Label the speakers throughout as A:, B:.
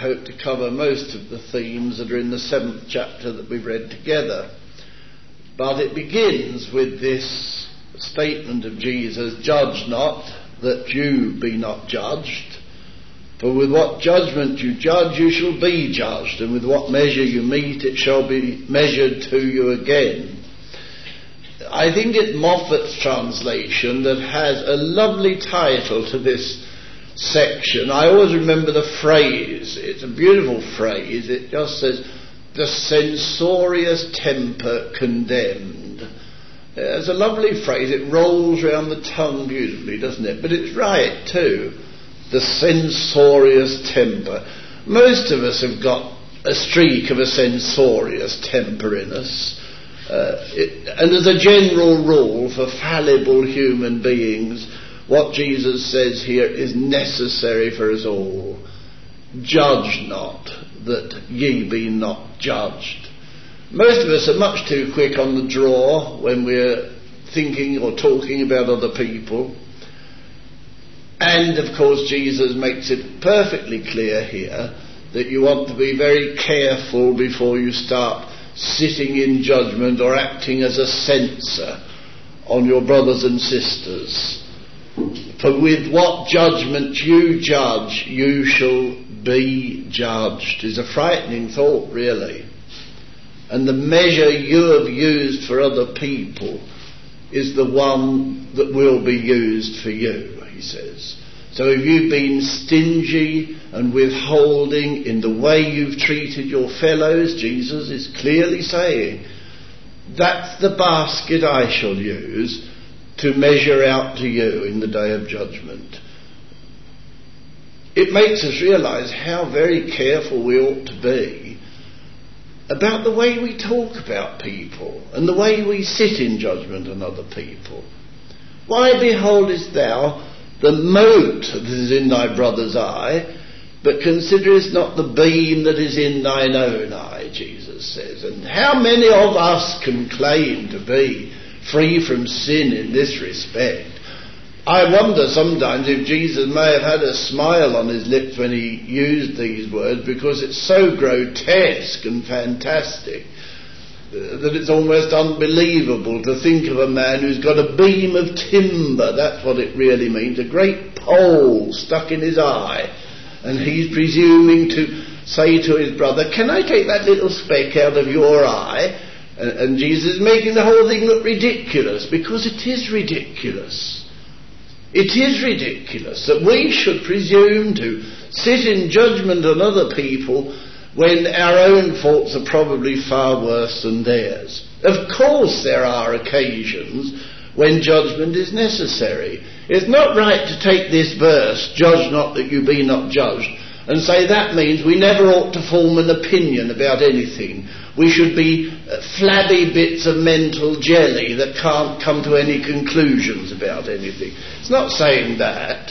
A: hope to cover most of the themes that are in the 7th chapter that we've read together. But it begins with this statement of Jesus, "Judge not, that you be not judged. For with what judgment you judge, you shall be judged, and with what measure you mete, it shall be measured to you again." I think it's Moffat's translation that has a lovely title to this section. I always remember the phrase. It's a beautiful phrase. It just says, "the censorious temper condemned." It's a lovely phrase. It rolls round the tongue beautifully, doesn't it? But it's right too. The censorious temper. Most of us have got a streak of a censorious temper in us. And as a general rule for fallible human beings, what Jesus says here is necessary for us all. Judge not, that ye be not judged. Most of us are much too quick on the draw when we're thinking or talking about other people. And of course Jesus makes it perfectly clear here that you want to be very careful before you start sitting in judgment or acting as a censor on your brothers and sisters. For with what judgment you judge, you shall be judged, is a frightening thought, really. And the measure you have used for other people is the one that will be used for you, he says. So if you've been stingy and withholding in the way you've treated your fellows, Jesus is clearly saying, that's the basket I shall use to measure out to you in the day of judgment. It makes us realise how very careful we ought to be about the way we talk about people and the way we sit in judgment on other people. Why beholdest thou the mote that is in thy brother's eye, but considerest not the beam that is in thine own eye, Jesus says. And how many of us can claim to be free from sin in this respect? I wonder sometimes if Jesus may have had a smile on his lips when he used these words, because it's so grotesque and fantastic that it's almost unbelievable to think of a man who's got a beam of timber, that's what it really means, a great pole stuck in his eye, and he's presuming to say to his brother, "Can I take that little speck out of your eye?" And Jesus is making the whole thing look ridiculous, because it is ridiculous. It is ridiculous that we should presume to sit in judgment on other people when our own faults are probably far worse than theirs. Of course there are occasions when judgment is necessary. It's not right to take this verse, "Judge not that you be not judged," and say that means we never ought to form an opinion about anything. We should be flabby bits of mental jelly that can't come to any conclusions about anything. It's not saying that.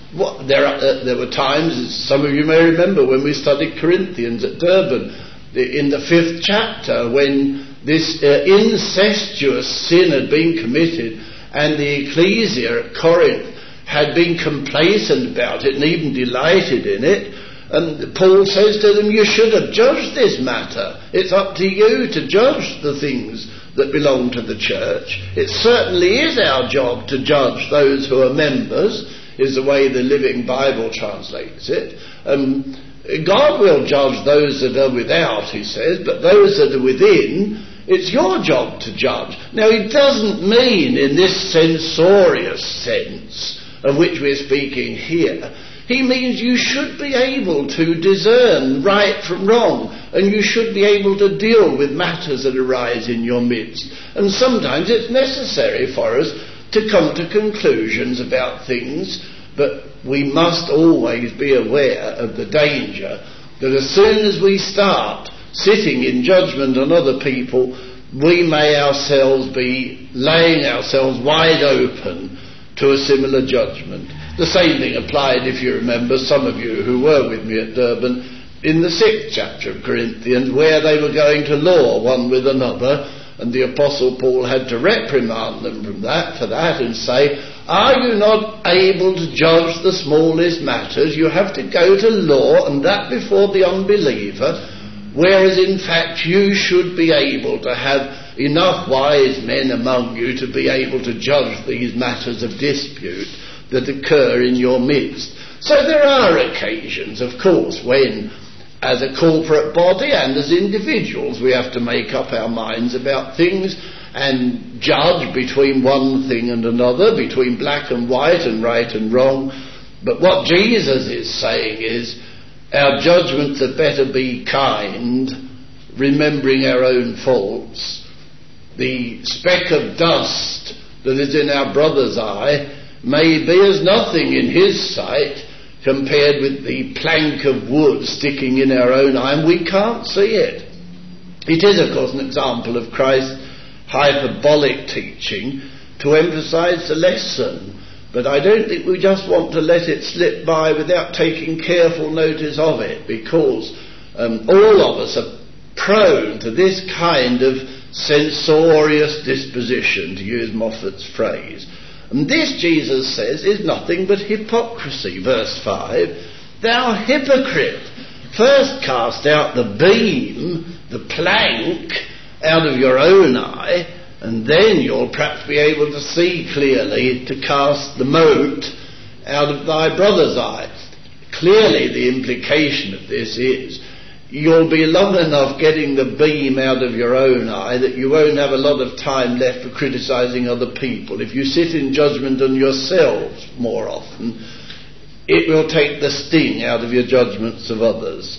A: There were times, as some of you may remember, when we studied Corinthians at Durban, in the 5th chapter, when this incestuous sin had been committed, and the ecclesia at Corinth had been complacent about it and even delighted in it. And Paul says to them, you should have judged this matter. It's up to you to judge the things that belong to the church. It certainly is our job to judge those who are members, is the way the Living Bible translates it. God will judge those that are without, he says, but those that are within, it's your job to judge. Now, it doesn't mean in this censorious sense of which we're speaking here. He means you should be able to discern right from wrong, and you should be able to deal with matters that arise in your midst. And sometimes it's necessary for us to come to conclusions about things, but we must always be aware of the danger that as soon as we start sitting in judgment on other people, we may ourselves be laying ourselves wide open to a similar judgment. The same thing applied, if you remember, some of you who were with me at Durban, in the 6th chapter of Corinthians, where they were going to law one with another And the Apostle Paul had to reprimand them for that and say, are you not able to judge the smallest matters? You have to go to law, and that before the unbeliever, whereas in fact you should be able to have enough wise men among you to be able to judge these matters of dispute that occur in your midst. So there are occasions, of course, when as a corporate body and as individuals we have to make up our minds about things and judge between one thing and another, between black and white and right and wrong. But what Jesus is saying is our judgments had better be kind, remembering our own faults. The speck of dust that is in our brother's eye may be as nothing in his sight compared with the plank of wood sticking in our own eye, and we can't see it. It is, of course, an example of Christ's hyperbolic teaching to emphasize the lesson, but I don't think we just want to let it slip by without taking careful notice of it, because all of us are prone to this kind of censorious disposition, to use Moffat's phrase. And this, Jesus says, is nothing but hypocrisy. Verse 5, thou hypocrite, first cast out the beam, the plank, out of your own eye, and then you'll perhaps be able to see clearly to cast the mote out of thy brother's eye. Clearly the implication of this is you'll be long enough getting the beam out of your own eye that you won't have a lot of time left for criticising other people. If you sit in judgment on yourselves more often, it will take the sting out of your judgments of others.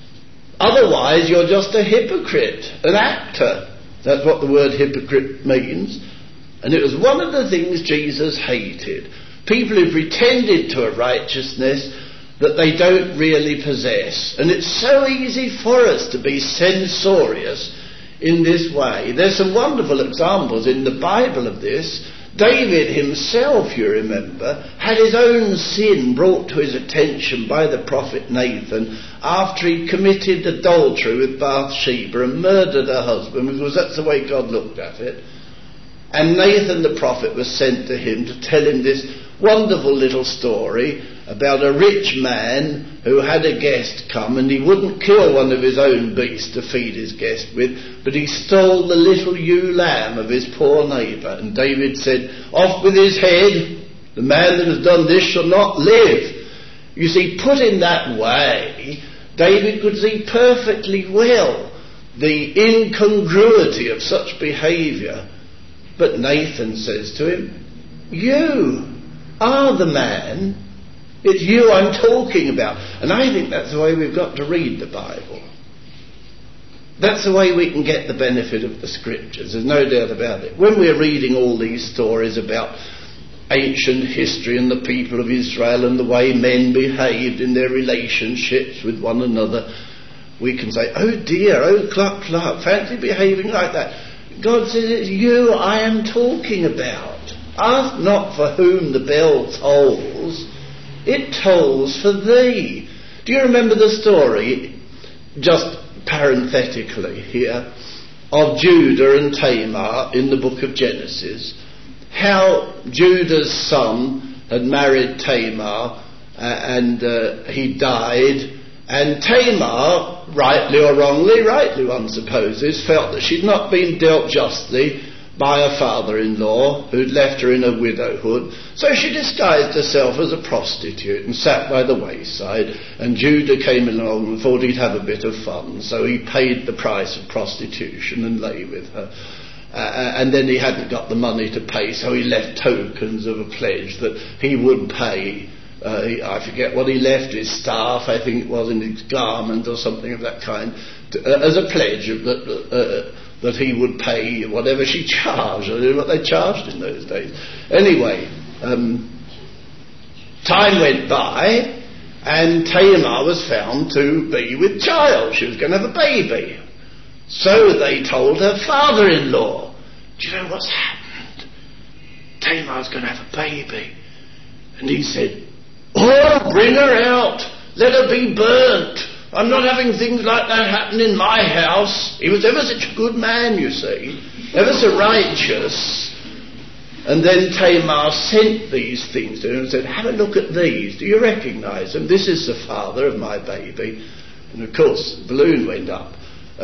A: Otherwise, you're just a hypocrite, an actor. That's what the word hypocrite means. And it was one of the things Jesus hated. People who pretended to a righteousness that they don't really possess. And it's so easy for us to be censorious in this way. There's some wonderful examples in the Bible of this. David himself, you remember, had his own sin brought to his attention by the prophet Nathan after he committed adultery with Bathsheba and murdered her husband, because that's the way God looked at it. And Nathan the prophet was sent to him to tell him this wonderful little story about a rich man who had a guest come, and he wouldn't kill one of his own beasts to feed his guest with, but he stole the little ewe lamb of his poor neighbour. And David said, off with his head, the man that has done this shall not live. You see, put in that way, David could see perfectly well the incongruity of such behaviour. But Nathan says to him, you are the man. It's you I'm talking about. And I think that's the way we've got to read the Bible. That's the way we can get the benefit of the Scriptures. There's no doubt about it. When we're reading all these stories about ancient history and the people of Israel and the way men behaved in their relationships with one another, we can say, oh dear, oh cluck cluck, fancy behaving like that. God says, it's you I am talking about. Ask not for whom the bell tolls, it tolls for thee. Do you remember the story, just parenthetically here, of Judah and Tamar in the book of Genesis? How Judah's son had married Tamar and he died, and Tamar, rightly or wrongly, rightly one supposes, felt that she'd not been dealt justly by a father-in-law who'd left her in a widowhood, so she disguised herself as a prostitute and sat by the wayside, and Judah came along and thought he'd have a bit of fun, so he paid the price of prostitution and lay with her. And then he hadn't got the money to pay, so he left tokens of a pledge that he would pay. I forget what he left, his staff, I think it was, in his garment or something of that kind, as a pledge of that he would pay whatever she charged. I don't know what they charged in those days. Anyway, time went by, and Tamar was found to be with child. She was going to have a baby. So they told her father-in-law, do you know what's happened? Tamar's going to have a baby. And he said, oh, bring her out. Let her be burnt. I'm not having things like that happen in my house. He was ever such a good man, you see. ever so righteous. And then Tamar sent these things to him and said, have a look at these. Do you recognise them? This is the father of my baby. And of course, the balloon went up.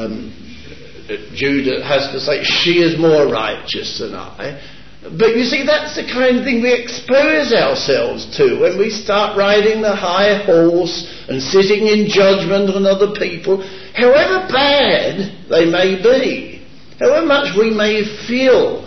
A: Judah has to say, she is more righteous than I. But you see, that's the kind of thing we expose ourselves to when we start riding the high horse and sitting in judgment on other people, however bad they may be, however much we may feel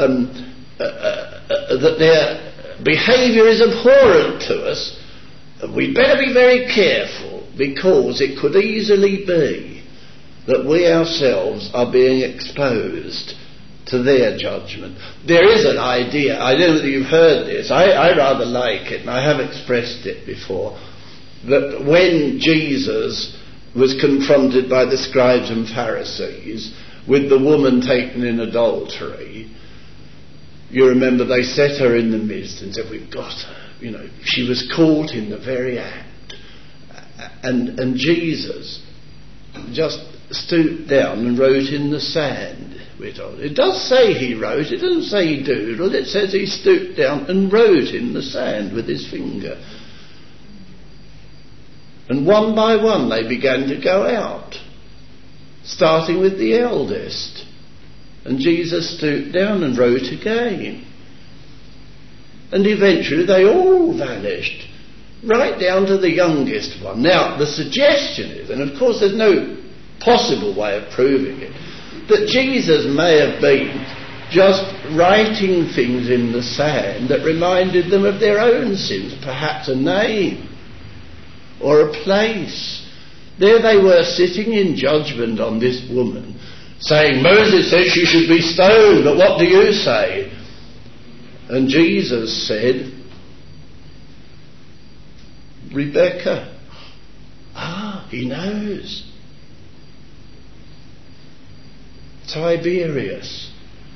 A: that their behaviour is abhorrent to us. We'd better be very careful, because it could easily be that we ourselves are being exposed to their judgment. There is an idea, I don't know whether you've heard this, I rather like it, and I have expressed it before, that when Jesus was confronted by the scribes and Pharisees with the woman taken in adultery, you remember they set her in the midst and said, we've got her. You know, she was caught in the very act. And Jesus just stooped down and wrote in the sand, we're told. It does say he wrote, it doesn't say he doodled, it says he stooped down and wrote in the sand with his finger. And one by one they began to go out, starting with the eldest. And Jesus stooped down and wrote again. And eventually they all vanished, right down to the youngest one. Now, the suggestion is, and of course there's no possible way of proving it, that Jesus may have been just writing things in the sand that reminded them of their own sins, perhaps a name or a place. There they were sitting in judgment on this woman, saying, Moses says she should be stoned, but what do you say? And Jesus said, Rebecca. He knows. Tiberius.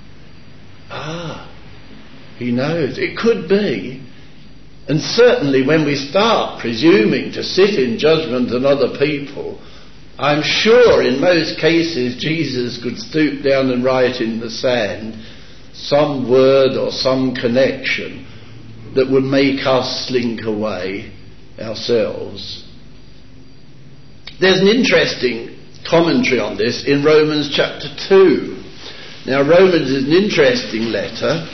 A: He knows. It could be. And certainly when we start presuming to sit in judgment on other people, I'm sure in most cases Jesus could stoop down and write in the sand some word or some connection that would make us slink away ourselves. There's an interesting commentary on this in Romans chapter 2. Now, Romans is an interesting letter,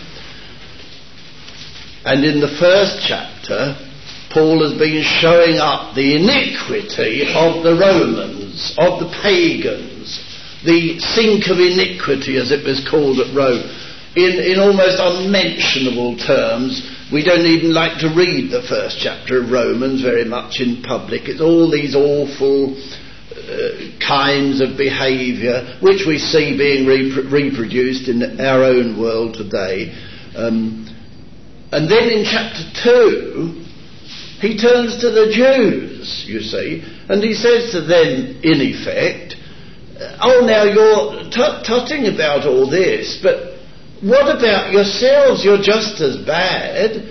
A: and in the first chapter Paul has been showing up the iniquity of the Romans, of the pagans, the sink of iniquity as it was called at Rome, in almost unmentionable terms. We don't even like to read the first chapter of Romans very much in public. It's all these awful kinds of behaviour which we see being reproduced in our own world today. And then in chapter 2 he turns to the Jews, you see, and he says to them, in effect, now you're tutting about all this, but what about yourselves? You're just as bad.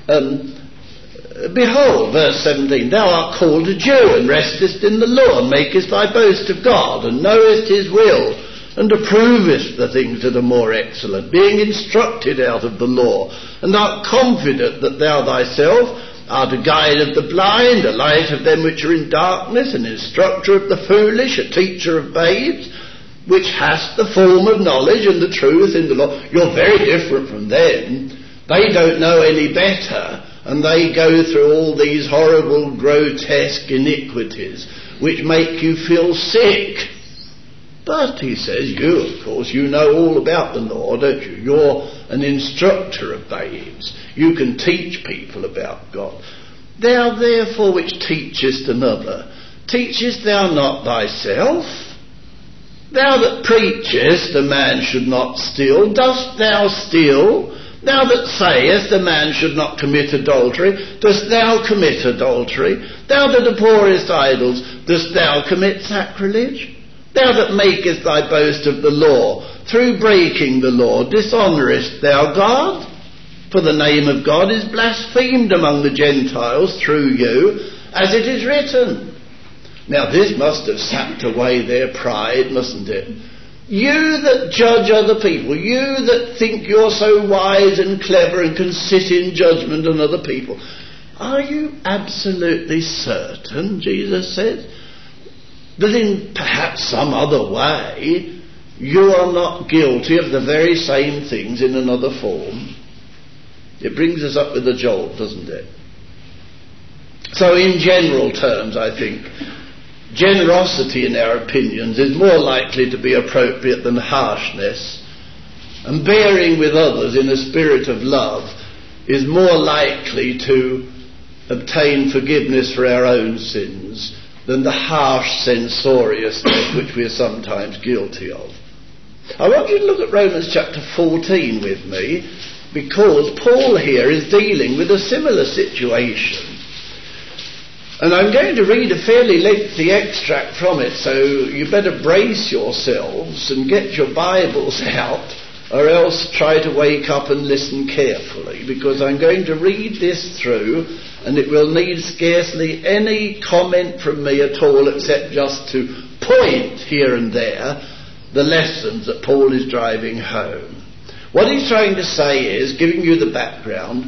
A: Behold, verse 17, thou art called a Jew, and restest in the law, and makest thy boast of God, and knowest his will, and approvest the things that are more excellent, being instructed out of the law, and art confident that thou thyself art a guide of the blind, a light of them which are in darkness, an instructor of the foolish, a teacher of babes, which hast the form of knowledge and the truth in the law. You're very different from them. They don't know any better, and they go through all these horrible, grotesque iniquities which make you feel sick. But, he says, you, of course, you know all about the law, don't you? You're an instructor of babes. You can teach people about God. Thou, therefore, which teachest another, teachest thou not thyself? Thou that preachest a man should not steal, dost thou steal? Thou that sayest a man should not commit adultery, dost thou commit adultery? Thou that abhorrest idols, dost thou commit sacrilege? Thou that makest thy boast of the law, through breaking the law, dishonourest thou God? For the name of God is blasphemed among the Gentiles through you, as it is written. Now this must have sapped away their pride, mustn't it? You that judge other people, you that think you're so wise and clever and can sit in judgment on other people, are you absolutely certain, Jesus said, that in perhaps some other way you are not guilty of the very same things in another form? It brings us up with a jolt, doesn't it? So in general terms, I think, generosity in our opinions is more likely to be appropriate than harshness, and bearing with others in a spirit of love is more likely to obtain forgiveness for our own sins than the harsh censoriousness which we are sometimes guilty of. I want you to look at Romans chapter 14 with me, because Paul here is dealing with a similar situation. And I'm going to read a fairly lengthy extract from it, so you better brace yourselves and get your Bibles out, or else try to wake up and listen carefully, because I'm going to read this through, and it will need scarcely any comment from me at all, except just to point here and there the lessons that Paul is driving home. What he's trying to say is, giving you the background,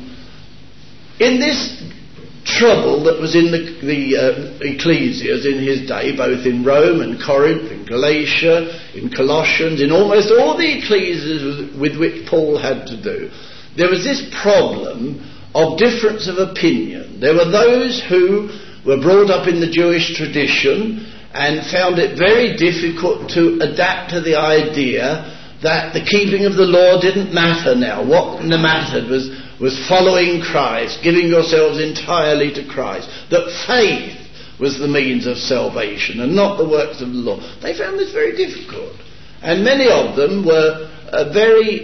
A: in this trouble that was in the ecclesias in his day, both in Rome and Corinth, in Galatia, in Colossians, in almost all the ecclesias with which Paul had to do, there was this problem of difference of opinion. There were those who were brought up in the Jewish tradition and found it very difficult to adapt to the idea that the keeping of the law didn't matter now. What mattered was following Christ, giving yourselves entirely to Christ, that faith was the means of salvation and not the works of the law. They found this very difficult. And many of them were very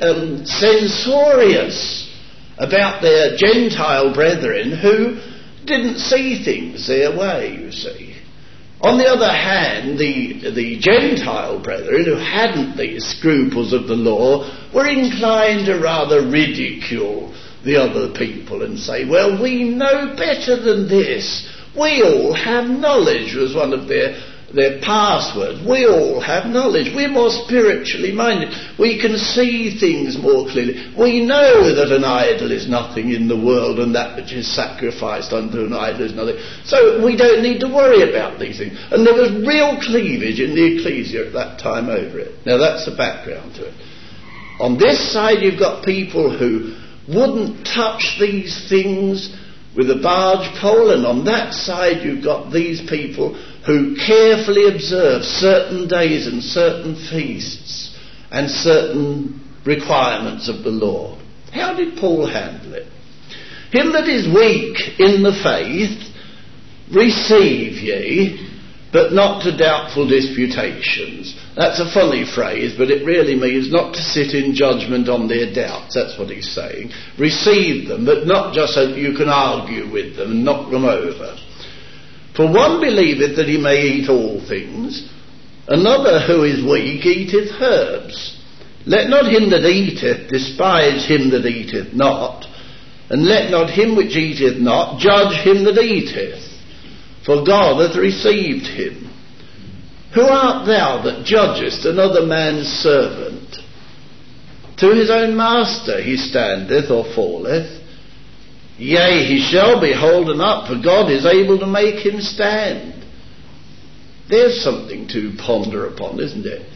A: censorious about their Gentile brethren who didn't see things their way, you see. On the other hand, the Gentile brethren who hadn't these scruples of the law were inclined to rather ridicule the other people and say, well, we know better than this. We all have knowledge, was one of their passwords. We all have knowledge. We're more spiritually minded. We can see things more clearly. We know that an idol is nothing in the world, and that which is sacrificed unto an idol is nothing. So we don't need to worry about these things. And there was real cleavage in the ecclesia at that time over it. Now that's the background to it. On this side you've got people who wouldn't touch these things with a barge pole, and on that side you've got these people who carefully observe certain days and certain feasts and certain requirements of the law. How did Paul handle it? Him that is weak in the faith receive ye, but not to doubtful disputations. That's a funny phrase, but it really means not to sit in judgment on their doubts. That's what he's saying. Receive them, but not just so that you can argue with them and knock them over. For one believeth that he may eat all things, another who is weak eateth herbs. Let not him that eateth despise him that eateth not, and let not him which eateth not judge him that eateth, for God hath received him. Who art thou that judgest another man's servant? To his own master he standeth or falleth. Yea, he shall be holden up, for God is able to make him stand. There's something to ponder upon, isn't it?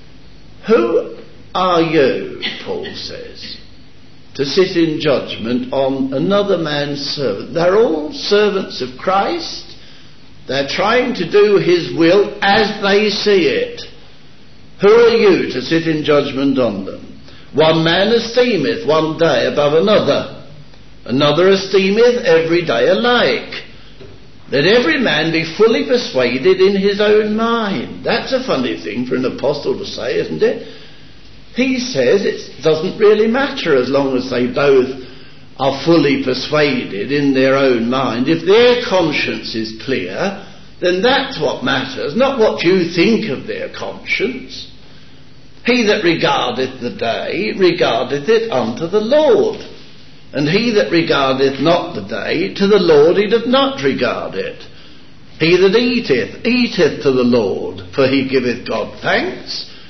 A: Who are you, Paul says, to sit in judgment on another man's servant? They're all servants of Christ. They're trying to do his will as they see it. Who are you to sit in judgment on them? One man esteemeth one day above another, another esteemeth every day alike. Let every man be fully persuaded in his own mind. That's a funny thing for an apostle to say, isn't it? He says it doesn't really matter as long as they both are fully persuaded in their own mind. If their conscience is clear, then that's what matters, not what you think of their conscience. He that regardeth the day regardeth it unto the Lord, and he that regardeth not the day, to the Lord he doth not regard it. He that eateth, eateth to the Lord, for he giveth God thanks.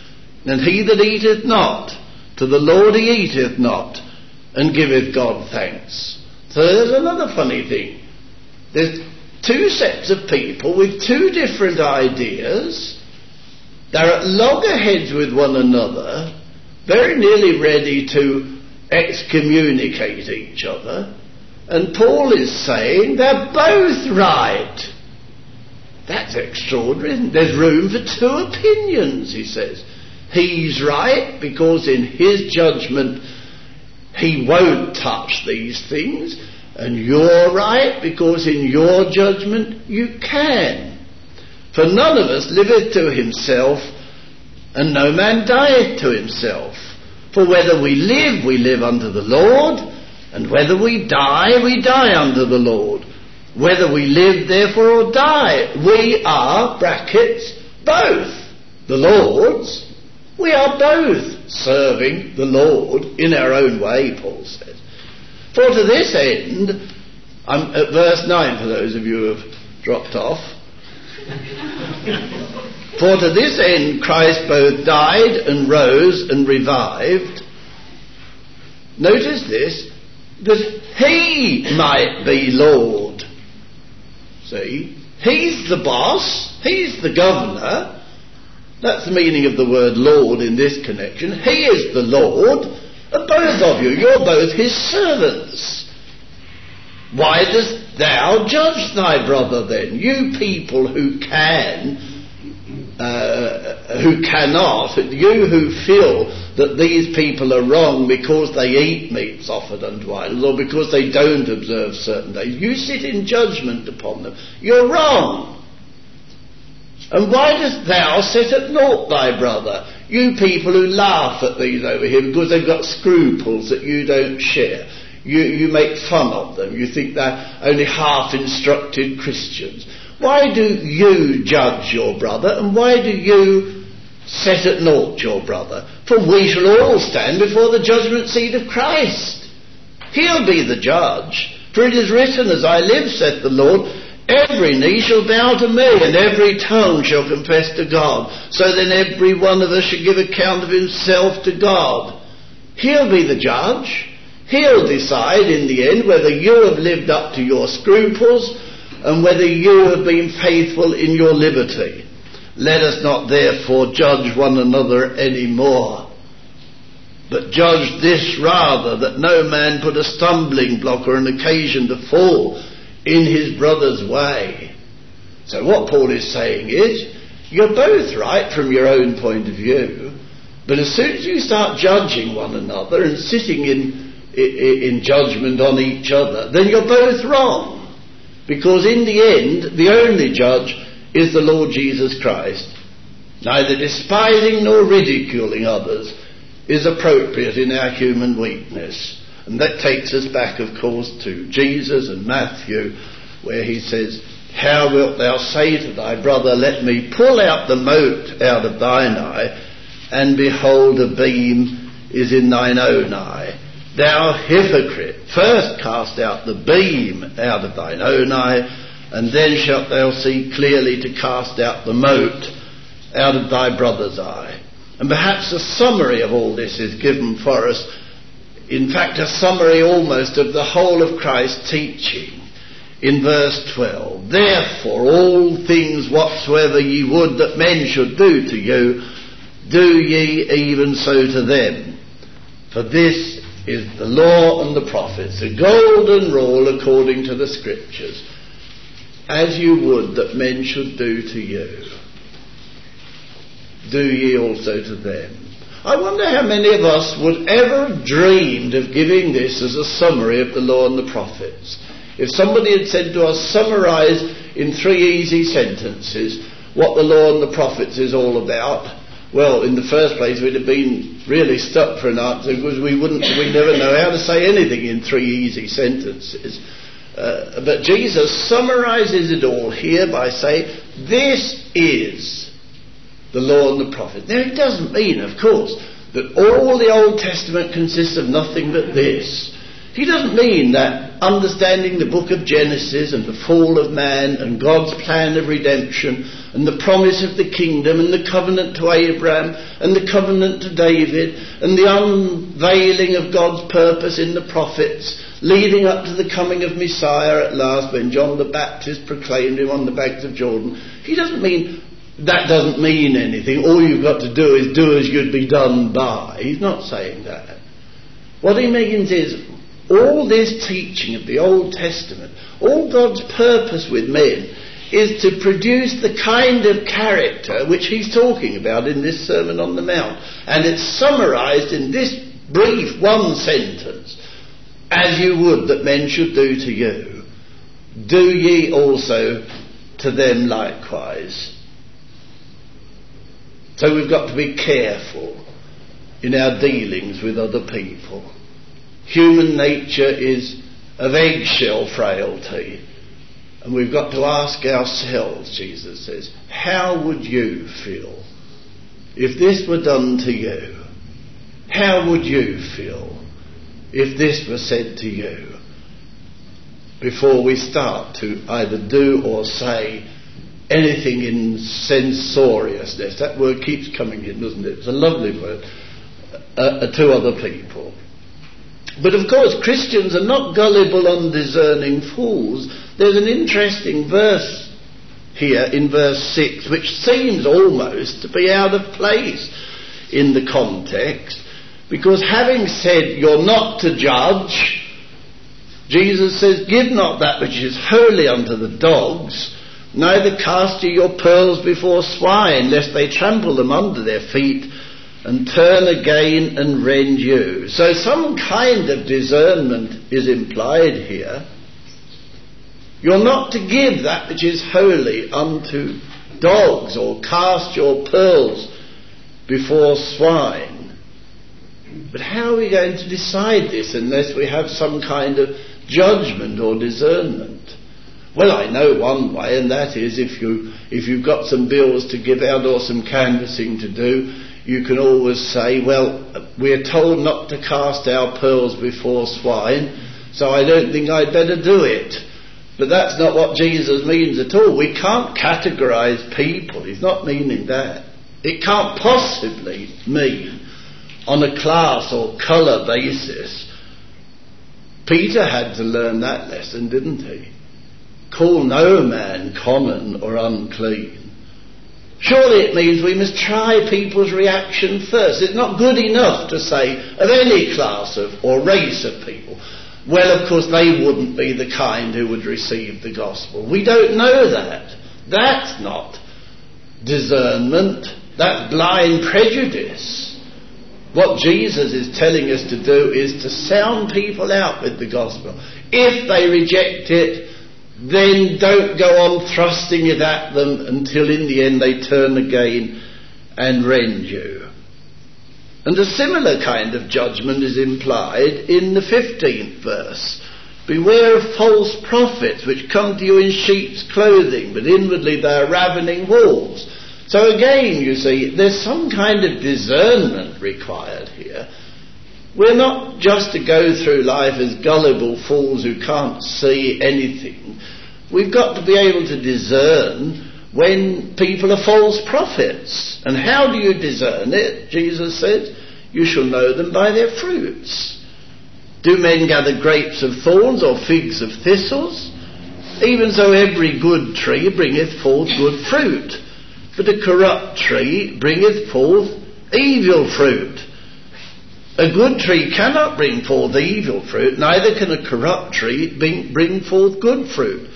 A: And he that eateth not, to the Lord he eateth not, and giveth God thanks. So there's another funny thing. There's two sets of people with two different ideas. They're at loggerheads with one another, very nearly ready to excommunicate each other. And Paul is saying they're both right. That's extraordinary, isn't it? There's room for two opinions, he says. He's right because in his judgment he won't touch these things, and you're right because in your judgment you can. For none of us liveth to himself, and no man dieth to himself. For whether we live unto the Lord, and whether we die unto the Lord. Whether we live therefore or die, we are, brackets, both the Lord's. We are both serving the Lord in our own way, Paul says. For to this end, I'm at verse 9 for those of you who have dropped off. For to this end Christ both died and rose and revived. Notice this, that he might be Lord. See, he's the boss, he's the governor. That's the meaning of the word Lord in this connection. He is the Lord, and both of you, you're both his servants. Why dost thou judge thy brother then? You people who can, who cannot, you who feel that these people are wrong because they eat meats offered unto idols, or because they don't observe certain days, you sit in judgment upon them. You're wrong. And why dost thou set at naught thy brother? You people who laugh at these over here because they've got scruples that you don't share. You make fun of them. You think they're only half-instructed Christians. Why do you judge your brother, and why do you set at naught your brother? For we shall all stand before the judgment seat of Christ. He'll be the judge. For it is written, as I live, saith the Lord, every knee shall bow to me, and every tongue shall confess to God. So then every one of us shall give account of himself to God. He'll be the judge. He'll decide in the end whether you have lived up to your scruples and whether you have been faithful in your liberty. Let us not therefore judge one another any more, but judge this rather, that no man put a stumbling block or an occasion to fall in his brother's way. So what Paul is saying is, you're both right from your own point of view, but as soon as you start judging one another and sitting in judgment on each other, then you're both wrong. Because in the end, the only judge is the Lord Jesus Christ. Neither despising nor ridiculing others is appropriate in our human weakness. And that takes us back, of course, to Jesus and Matthew, where he says, how wilt thou say to thy brother, let me pull out the mote out of thine eye, and behold, a beam is in thine own eye? Thou hypocrite, first cast out the beam out of thine own eye, and then shalt thou see clearly to cast out the mote out of thy brother's eye. And perhaps a summary of all this is given for us. In fact, a summary almost of the whole of Christ's teaching in verse 12. Therefore, all things whatsoever ye would that men should do to you, do ye even so to them. For this is the law and the prophets, the golden rule according to the Scriptures, as you would that men should do to you, do ye also to them. I wonder how many of us would ever have dreamed of giving this as a summary of the law and the prophets. If somebody had said to us, summarise in 3 easy sentences what the law and the prophets is all about, well, in the first place we'd have been really stuck for an answer, because we'd never know how to say anything in 3 easy sentences. But Jesus summarises it all here by saying, this is the law and the prophets. Now, it doesn't mean, of course, that all the Old Testament consists of nothing but this. He doesn't mean that understanding the book of Genesis and the fall of man and God's plan of redemption and the promise of the kingdom and the covenant to Abraham and the covenant to David and the unveiling of God's purpose in the prophets leading up to the coming of Messiah at last when John the Baptist proclaimed him on the banks of Jordan. He doesn't mean that doesn't mean anything. All you've got to do is do as you'd be done by. He's not saying that. What he means is all this teaching of the Old Testament, all God's purpose with men is to produce the kind of character which he's talking about in this Sermon on the Mount. And it's summarised in this brief one sentence: as you would that men should do to you, do ye also to them likewise. So we've got to be careful in our dealings with other people. Human nature is of eggshell frailty, and we've got to ask ourselves, Jesus says, how would you feel if this were done to you? How would you feel if this were said to you? Before we start to either do or say anything in censoriousness. That word keeps coming in, doesn't it? It's a lovely word. To other people. But of course, Christians are not gullible, undiscerning fools. There's an interesting verse here in verse 6, which seems almost to be out of place in the context, because having said you're not to judge, Jesus says, give not that which is holy unto the dogs, neither cast ye your pearls before swine, lest they trample them under their feet, and turn again and rend you. So some kind of discernment is implied here. You're not to give that which is holy unto dogs, or cast your pearls before swine. But how are we going to decide this unless we have some kind of judgment or discernment? Well, I know one way, and that is if you've got some bills to give out or some canvassing to do, you can always say, well, we're told not to cast our pearls before swine, so I don't think I'd better do it. But that's not what Jesus means at all. We can't categorise people. He's not meaning that. It can't possibly mean on a class or colour basis. Peter had to learn that lesson, didn't he? Call no man common or unclean. Surely it means we must try people's reaction first. It's not good enough to say of any class of or race of people, well, of course they wouldn't be the kind who would receive the gospel. We don't know that. That's not discernment. That's blind prejudice. What Jesus is telling us to do is to sound people out with the gospel. If they reject it, then don't go on thrusting it at them until in the end they turn again and rend you. And a similar kind of judgment is implied in the 15th verse. Beware of false prophets which come to you in sheep's clothing, but inwardly they are ravening wolves. So again, you see, there's some kind of discernment required here. We're not just to go through life as gullible fools who can't see anything. We've got to be able to discern when people are false prophets. And how do you discern it? Jesus said, you shall know them by their fruits. Do men gather grapes of thorns or figs of thistles? Even so every good tree bringeth forth good fruit, but a corrupt tree bringeth forth evil fruit. A good tree cannot bring forth evil fruit, neither can a corrupt tree bring forth good fruit.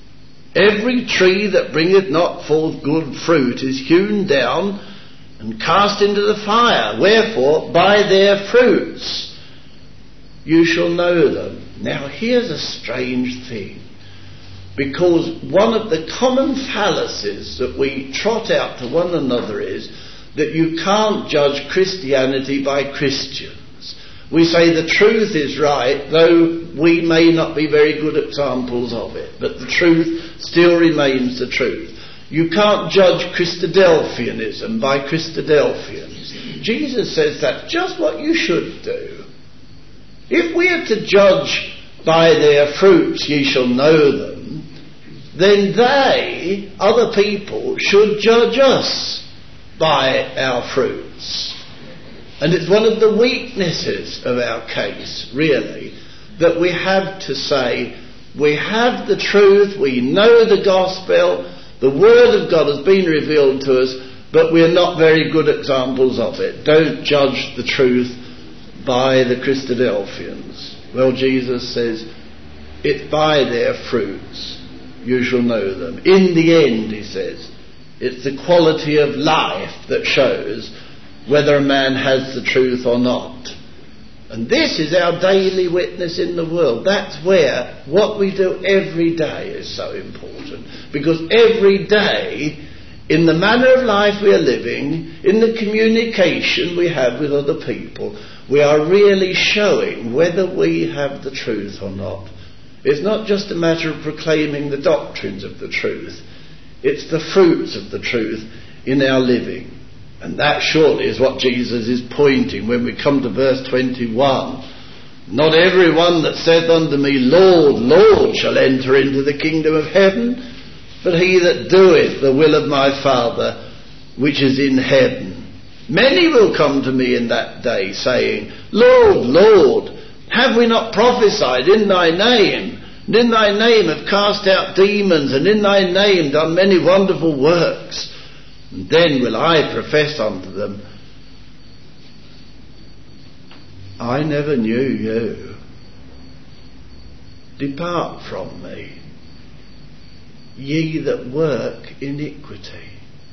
A: Every tree that bringeth not forth good fruit is hewn down and cast into the fire. Wherefore, by their fruits you shall know them. Now here's a strange thing, because one of the common fallacies that we trot out to one another is that you can't judge Christianity by Christians. We say the truth is right, though we may not be very good examples of it, but the truth still remains the truth. You can't judge Christadelphianism by Christadelphians. Jesus says that's just what you should do. If we are to judge by their fruits ye shall know them, then they, other people, should judge us by our fruits. And it's one of the weaknesses of our case, really, that we have to say, we have the truth, we know the gospel, the word of God has been revealed to us, but we're not very good examples of it. Don't judge the truth by the Christadelphians. Well, Jesus says, it's by their fruits you shall know them. In the end, he says, it's the quality of life that shows whether a man has the truth or not. And this is our daily witness in the world. That's where what we do every day is so important. Because every day, in the manner of life we are living, in the communication we have with other people, we are really showing whether we have the truth or not. It's not just a matter of proclaiming the doctrines of the truth. It's the fruits of the truth in our living. And that surely is what Jesus is pointing when we come to verse 21. Not everyone that saith unto me, Lord, Lord, shall enter into the kingdom of heaven, but he that doeth the will of my Father which is in heaven. Many will come to me in that day, saying, Lord, Lord, have we not prophesied in thy name? And in thy name have cast out demons, and in thy name done many wonderful works. And then will I profess unto them, I never knew you. Depart from me, ye that work iniquity.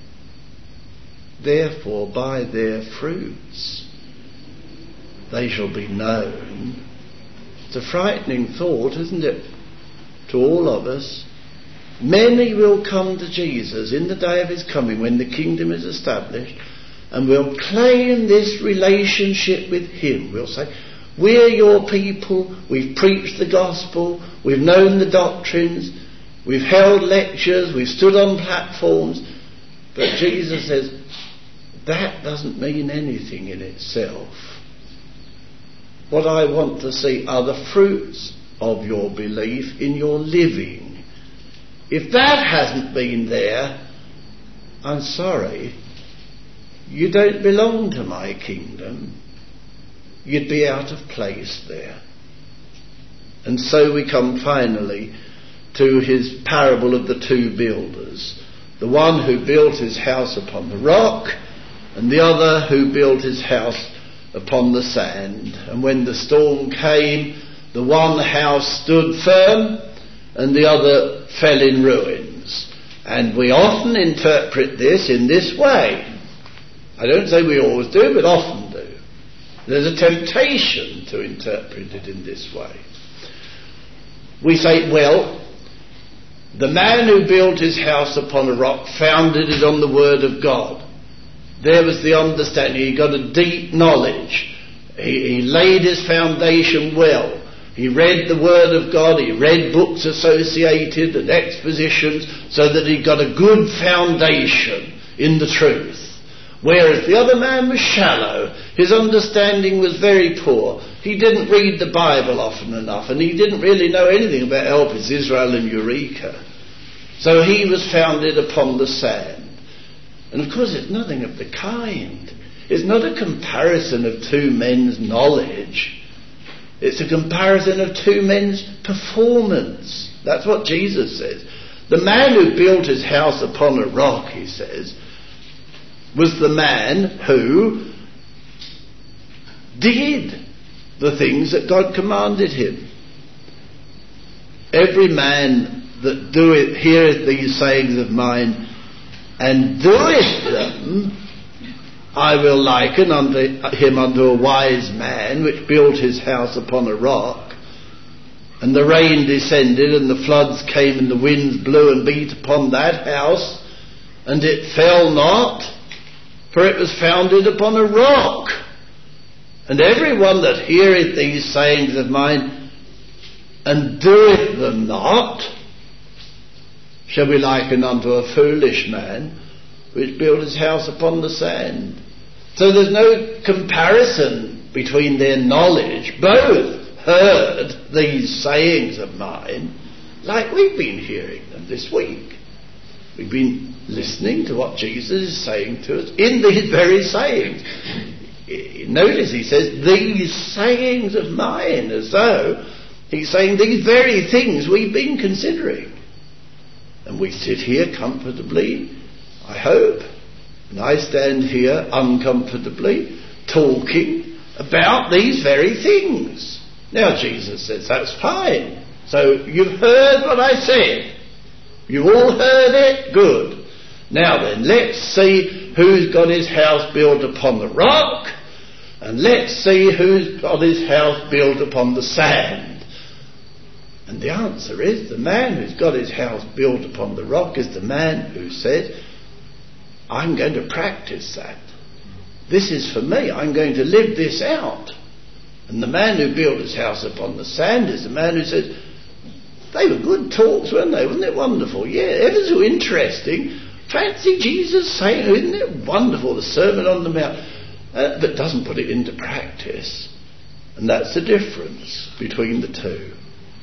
A: Therefore by their fruits they shall be known. It's a frightening thought, isn't it, to all of us? Many will come to Jesus in the day of his coming when the kingdom is established, and will claim this relationship with him. We'll say, we're your people, we've preached the gospel, we've known the doctrines, we've held lectures, we've stood on platforms. But Jesus says, that doesn't mean anything in itself. What I want to see are the fruits of your belief in your living. If that hasn't been there, I'm sorry, you don't belong to my kingdom. You'd be out of place there. And so we come finally to his parable of the two builders. The one who built his house upon the rock, and the other who built his house upon the sand. And when the storm came, the one house stood firm, and the other fell in ruins. And we often interpret this in this way. I don't say we always do, but often do. There's a temptation to interpret it in this way. We say, well, the man who built his house upon a rock founded it on the word of God. There was the understanding. He got a deep knowledge. He laid his foundation well. He read the word of God, he read books associated and expositions, so that he got a good foundation in the truth. Whereas the other man was shallow, his understanding was very poor. He didn't read the Bible often enough, and he didn't really know anything about Elpis, Israel and Eureka. So he was founded upon the sand. And of course it's nothing of the kind. It's not a comparison of two men's knowledge. It's a comparison of two men's performance. That's what Jesus says. The man who built his house upon a rock, he says, was the man who did the things that God commanded him. Every man that heareth these sayings of mine and doeth them, I will liken him unto a wise man which built his house upon a rock. And the rain descended, and the floods came, and the winds blew and beat upon that house, and it fell not, for it was founded upon a rock. And every one that heareth these sayings of mine and doeth them not shall be likened unto a foolish man which built his house upon the sand. So there's no comparison between their knowledge. Both heard these sayings of mine like we've been hearing them this week. We've been listening to what Jesus is saying to us in these very sayings. Notice he says, these sayings of mine, as though he's saying these very things we've been considering. And we sit here comfortably, I hope, and I stand here uncomfortably, talking about these very things. Now Jesus says, that's fine. So you've heard what I said. You've all heard it? Good. Now then, let's see who's got his house built upon the rock, and let's see who's got his house built upon the sand. And the answer is, the man who's got his house built upon the rock is the man who said, I'm going to practice that. This is for me. I'm going to live this out. And the man who built his house upon the sand is the man who said, they were good talks, weren't they? Wasn't it wonderful? Yeah, ever so interesting. Fancy Jesus saying, isn't it wonderful, the Sermon on the Mount, but doesn't put it into practice. And that's the difference between the two.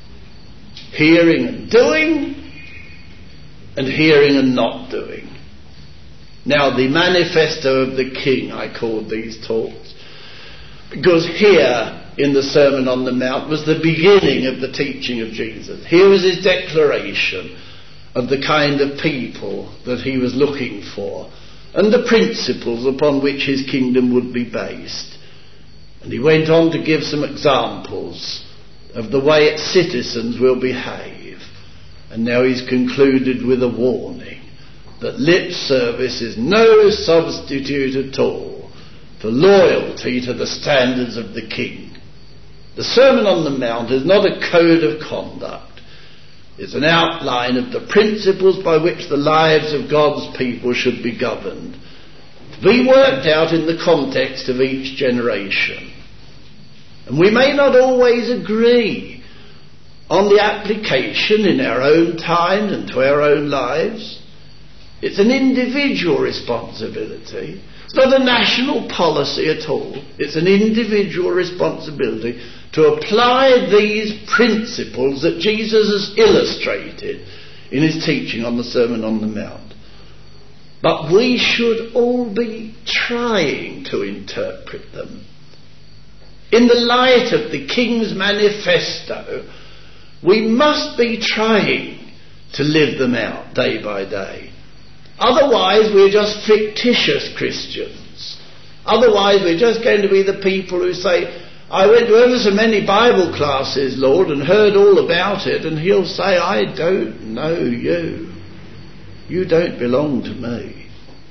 A: Hearing and doing, and hearing and not doing. Now, the manifesto of the King, I called these talks, because here in the Sermon on the Mount was the beginning of the teaching of Jesus. Here was his declaration of the kind of people that he was looking for and the principles upon which his kingdom would be based. And he went on to give some examples of the way its citizens will behave. And now he's concluded with a warning that lip service is no substitute at all for loyalty to the standards of the King. The Sermon on the Mount is not a code of conduct. It's an outline of the principles by which the lives of God's people should be governed, to be worked out in the context of each generation. And we may not always agree on the application in our own time and to our own lives. It's an individual responsibility. It's not a national policy at all. It's an individual responsibility to apply these principles that Jesus has illustrated in his teaching on the Sermon on the Mount. But we should all be trying to interpret them. In the light of the King's manifesto, we must be trying to live them out day by day. Otherwise, we're just fictitious Christians. Otherwise, we're just going to be the people who say, I went to ever so many Bible classes, Lord, and heard all about it, and he'll say, I don't know you. You don't belong to me.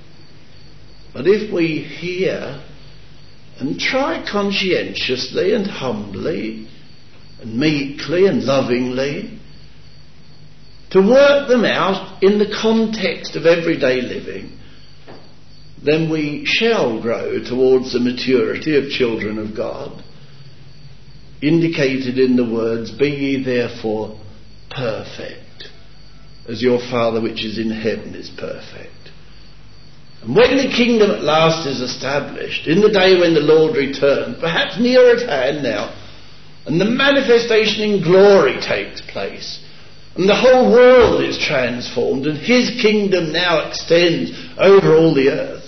A: But if we hear and try conscientiously and humbly and meekly and lovingly to work them out in the context of everyday living, then we shall grow towards the maturity of children of God, indicated in the words, be ye therefore perfect, as your Father which is in heaven is perfect. And when the kingdom at last is established, in the day when the Lord returns, perhaps near at hand now, and the manifestation in glory takes place, and the whole world is transformed, and his kingdom now extends over all the earth,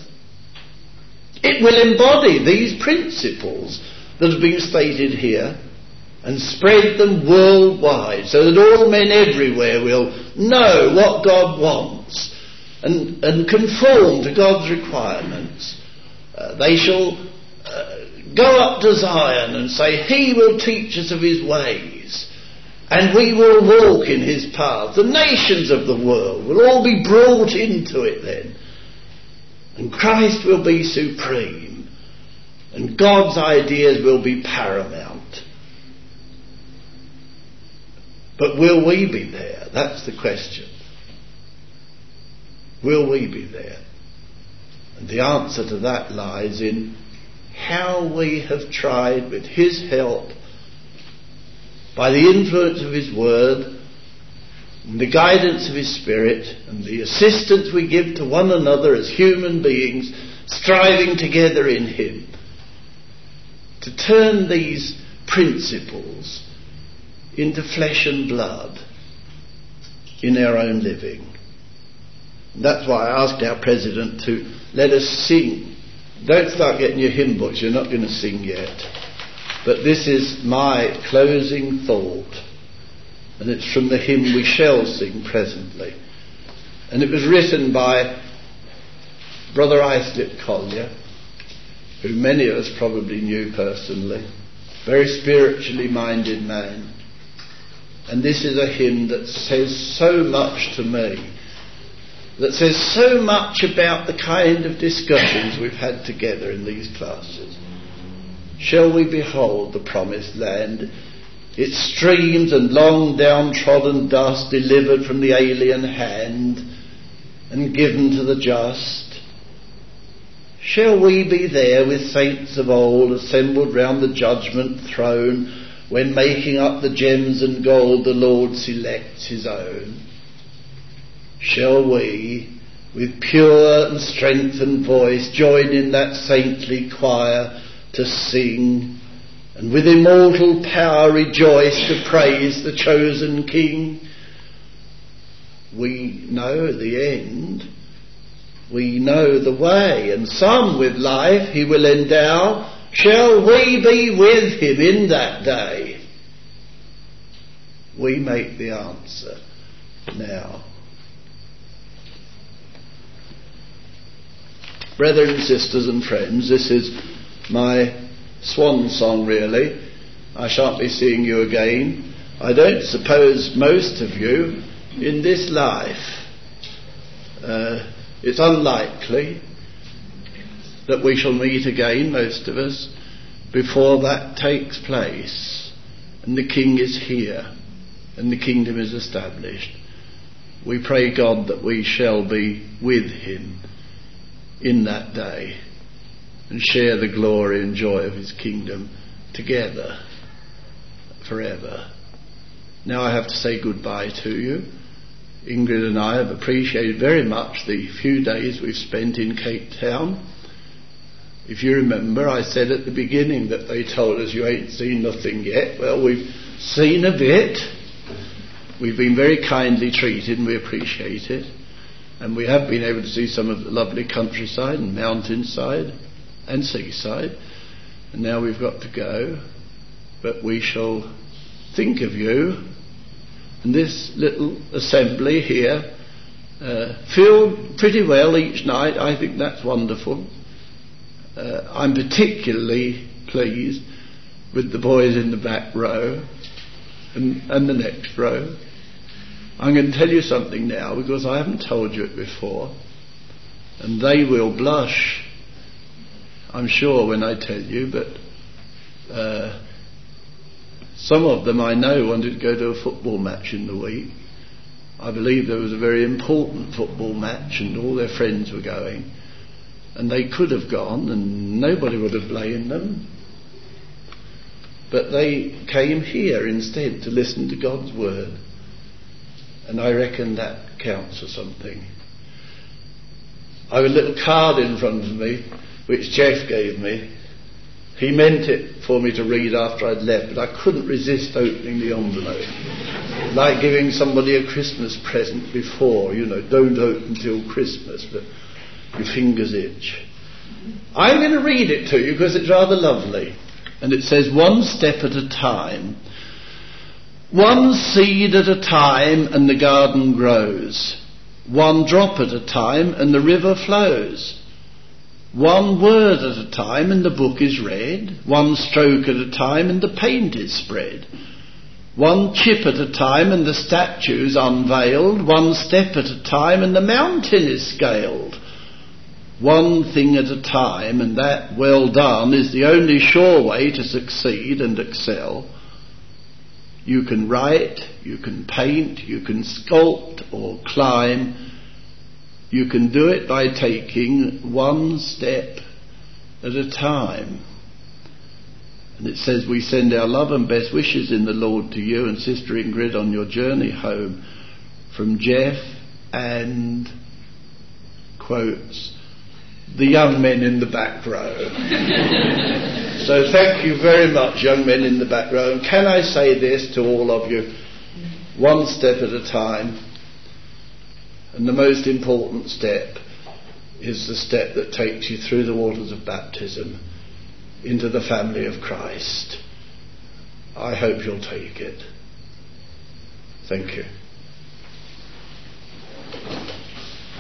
A: it will embody these principles that have been stated here and spread them worldwide so that all men everywhere will know what God wants and conform to God's requirements. They shall go up to Zion and say, he will teach us of his ways and we will walk in his paths. The nations of the world will all be brought into it then. And Christ will be supreme. And God's ideas will be paramount. But will we be there? That's the question. Will we be there? And the answer to that lies in how we have tried, with his help, by the influence of his word, and the guidance of his Spirit, and the assistance we give to one another as human beings, striving together in him, to turn these principles into flesh and blood in our own living. And that's why I asked our president to let us sing. Don't start getting your hymn books, you're not going to sing yet. But this is my closing thought, and it's from the hymn we shall sing presently. And it was written by Brother Islip Collier, who many of us probably knew personally, very spiritually minded man. And this is a hymn that says so much to me, that says so much about the kind of discussions we've had together in these classes. Shall we behold the promised land, its streams and long downtrodden dust delivered from the alien hand and given to the just? Shall we be there with saints of old assembled round the judgment throne, when making up the gems and gold the Lord selects his own? Shall we, with pure and strengthened voice, join in that saintly choir to sing, and with immortal power rejoice to praise the chosen King? We know the end, we know the way, and some with life he will endow. Shall we be with him in that day? We make the answer now. Brethren and sisters and friends, this is my swan song really. I shan't be seeing you again. I don't suppose most of you in this life. It's unlikely that we shall meet again, most of us, before that takes place and the King is here and the kingdom is established. We pray God that we shall be with him in that day and share the glory and joy of his kingdom together forever. Now I have to say goodbye to you. Ingrid and I have appreciated very much the few days we've spent in Cape Town. If you remember, I said at the beginning that they told us you ain't seen nothing yet. Well, we've seen a bit. We've been very kindly treated and we appreciate it. And we have been able to see some of the lovely countryside and mountainside and seaside. And now we've got to go. But we shall think of you. And this little assembly here, filled pretty well each night. I think that's wonderful. I'm particularly pleased with the boys in the back row and the next row. I'm going to tell you something now, because I haven't told you it before, and they will blush, I'm sure, when I tell you, but some of them I know wanted to go to a football match in the week. I believe there was a very important football match and all their friends were going, and they could have gone and nobody would have blamed them, but they came here instead to listen to God's word. And I reckon that counts for something. I have a little card in front of me which Jeff gave me. He meant it for me to read after I'd left, but I couldn't resist opening the envelope. Like giving somebody a Christmas present before, don't open till Christmas, but your fingers itch. I'm going to read it to you because it's rather lovely. And it says, one step at a time. One seed at a time and the garden grows. One drop at a time and the river flows. One word at a time and the book is read. One stroke at a time and the paint is spread. One chip at a time and the statue's unveiled. One step at a time and the mountain is scaled. One thing at a time, and that, well done, is the only sure way to succeed and excel. You can write, you can paint, you can sculpt or climb. You can do it by taking one step at a time. And it says, we send our love and best wishes in the Lord to you and Sister Ingrid on your journey home, from Jeff and, quotes, the young men in the back row. So thank you very much, young men in the back row. And can I say this to all of you, one step at a time, and the most important step is the step that takes you through the waters of baptism into the family of Christ. I hope you'll take it. Thank you.